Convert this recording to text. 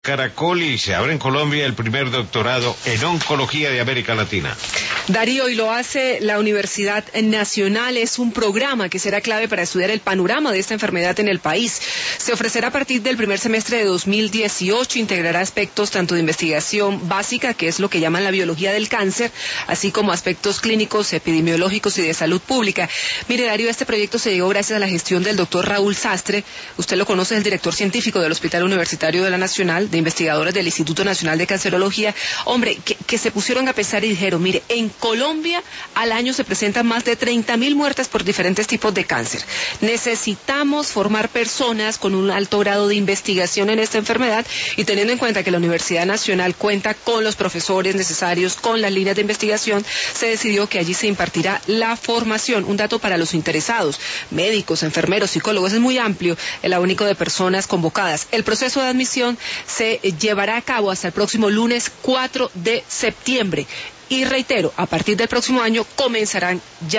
Caracol y se abre en Colombia el primer doctorado en oncología de América Latina. Darío, y lo hace la Universidad Nacional. Es un programa que será clave para estudiar el panorama de esta enfermedad en el país. Se ofrecerá a partir del primer semestre de 2018, integrará aspectos tanto de investigación básica, que es lo que llaman la biología del cáncer, así como aspectos clínicos, epidemiológicos y de salud pública. Mire, Darío, este proyecto se llegó gracias a la gestión del doctor Raúl Sastre. Usted lo conoce, es el director científico del Hospital Universitario de la Nacional, de investigadores del Instituto Nacional de Cancerología. Hombre, que se pusieron a pensar y dijeron, mire, en Colombia al año se presentan más de 30.000 muertes por diferentes tipos de cáncer. Necesitamos formar personas con un alto grado de investigación en esta enfermedad, y teniendo en cuenta que la Universidad Nacional cuenta con los profesores necesarios, con las líneas de investigación, se decidió que allí se impartirá la formación. Un dato para los interesados: médicos, enfermeros, psicólogos, es muy amplio el abanico de personas convocadas. El proceso de admisión se llevará a cabo hasta el próximo lunes 4 de septiembre. Y reitero, a partir del próximo año comenzarán ya